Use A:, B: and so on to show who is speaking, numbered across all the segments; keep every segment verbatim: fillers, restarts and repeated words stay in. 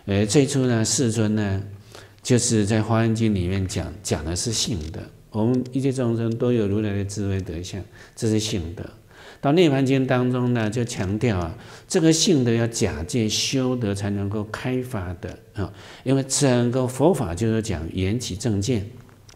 A: 呃，最初呢，世尊呢，就是在《华严经》里面讲讲的是性德，我们一切众生都有如来的智慧德相，这是性德。到《涅槃经》当中呢，就强调啊，这个性德要假借修德才能够开发的啊，因为整个佛法就是讲缘起正见，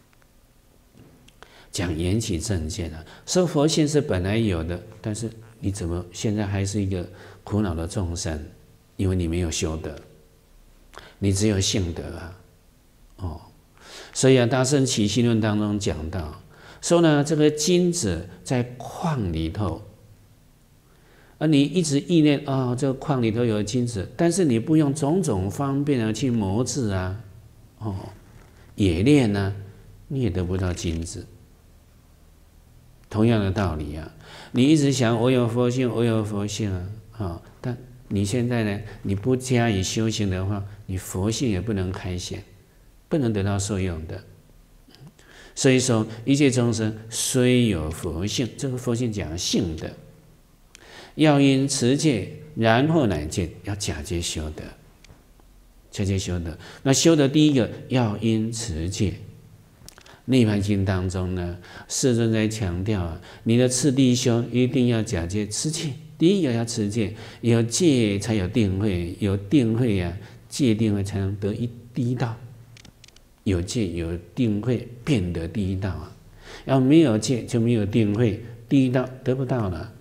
A: 讲缘起正见啊，说佛性是本来有的，但是你怎么现在还是一个苦恼的众生？因为你没有修德，你只有性德啊，哦，所以啊，《大乘起信论》当中讲到说呢，这个金子在矿里头。而你一直意念哦，这个矿里头有金子，但是你不用种种方便啊去磨制啊，哦，冶炼啊，你也得不到金子。同样的道理啊，你一直想我有佛性，我有佛性啊，哦，但你现在呢，你不加以修行的话，你佛性也不能开显，不能得到受用的。所以说，一切众生虽有佛性，这个佛性讲性的。要因持戒，然后乃见，要假借修德，假借修德。那修德第一个要因持戒，《涅槃经》当中呢，世尊在强调啊，你的次第修一定要假借持戒。第一个要持戒，有戒才有定慧，有定慧啊，戒定慧才能得一第一道。有戒有定慧，便得第一道啊。要没有戒就没有定慧，第一道得不到了。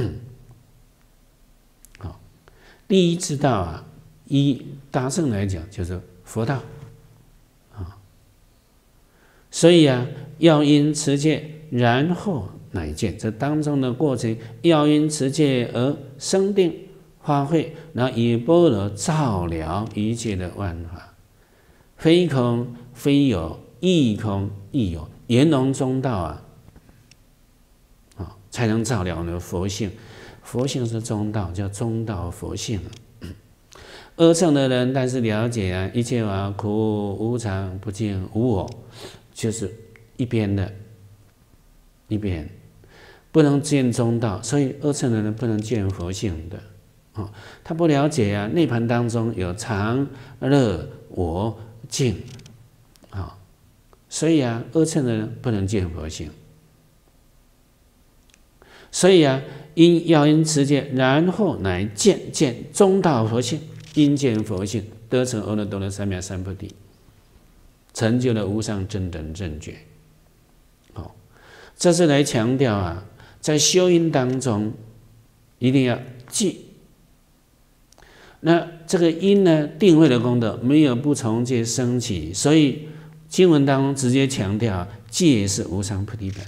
A: 第一之道啊，依大乘来讲就是佛道啊，所以啊，要因持戒，然后乃见。这当中的过程，要因持戒而生定发慧，然后以般若照了一切的万法，非空非有，亦空亦有，圆融中道啊，啊，才能照了我们的佛性。佛性是中道，叫中道佛性。二乘的人，但是了解啊，一切法苦无常，不净无我，就是一边的，一边不能见中道，所以二乘的人不能见佛性的。哦，他不了解啊，涅槃当中有常、乐、我、净，啊，所以啊，二乘的人不能见佛性。所以啊，因要因持戒，然后乃见见中道佛性，因见佛性，得成阿耨多罗三藐三菩提，成就了无上正等正觉。好，这是来强调啊，在修因当中一定要记。那这个因呢，定慧的功德没有不从戒生起，所以经文当中直接强调，戒是无上菩提本。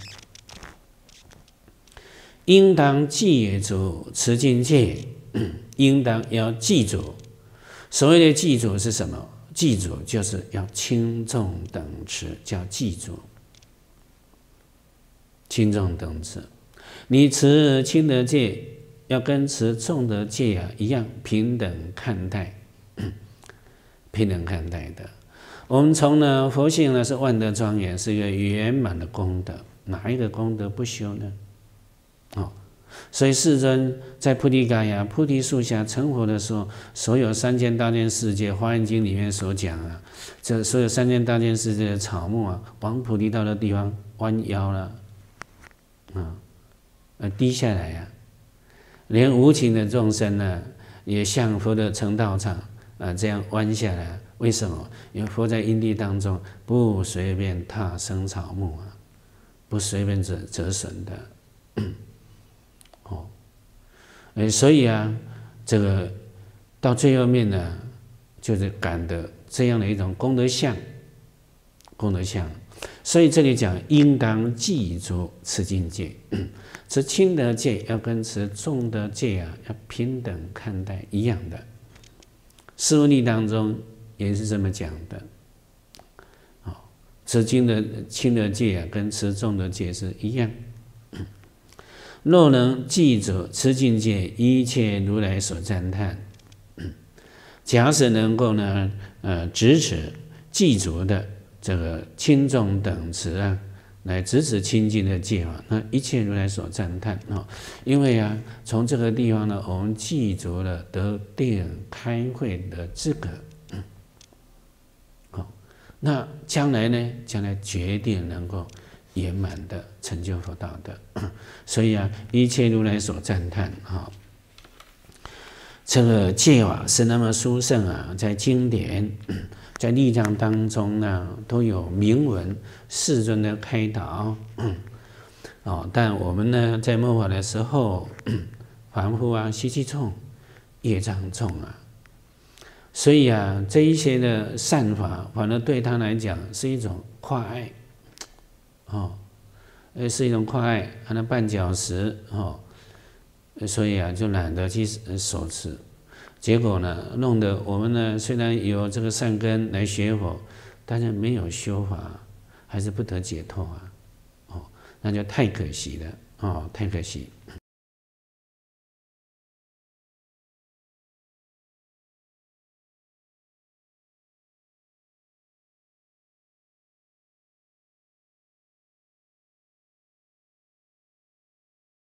A: 应当记住持禁戒，应当要记住。所谓的记住是什么？记住就是要轻重等持，叫记住。轻重等持，你持轻的戒，要跟持重的戒啊一样，平等看待，平等看待的。我们从呢佛性呢是万德庄严，是一个圆满的功德，哪一个功德不修呢？哦，所以世尊在菩提伽耶菩提树下成佛的时候，所有三千大千世界《华严经》里面所讲啊，这所有三千大千世界的草木啊，往菩提道的地方弯腰了，啊，呃低下来啊，连无情的众生呢，也向佛的成道场啊这样弯下来。为什么？因为佛在因地当中不随便踏生草木啊，不随便折折损的。哦，呃，所以啊，这个到最后面呢，就是感得这样的一种功德相，功德相。所以这里讲，应当记住持禁戒，持轻的戒要跟持重的戒啊，要平等看待，一样的。释文力当中也是这么讲的。哦，持轻的轻的戒啊，跟持重的戒是一样。若能记住持禁戒，一切如来所赞叹。假使能够呢，呃，执持记住的这个轻重等持啊，来执持清净的戒法，那一切如来所赞叹啊。因为啊，从这个地方呢，我们记住了得定开慧的资格。嗯那将来呢？将来决定能够圆满的成就佛道的。所以啊，一切如来所赞叹啊，这个戒法是那么殊胜啊，在经典、在历藏当中呢，都有明文世尊的开导。哦，但我们呢，在末法的时候，凡夫啊，习气重，业障重啊，所以啊，这一些的善法，反而对他来讲是一种跨爱，哦，呃，是一种跨爱，还能绊脚石，哦，所以啊，就懒得去守持，结果呢，弄得我们呢，虽然有这个善根来学佛，但是没有修法，还是不得解脱啊，哦，那就太可惜了，哦，太可惜。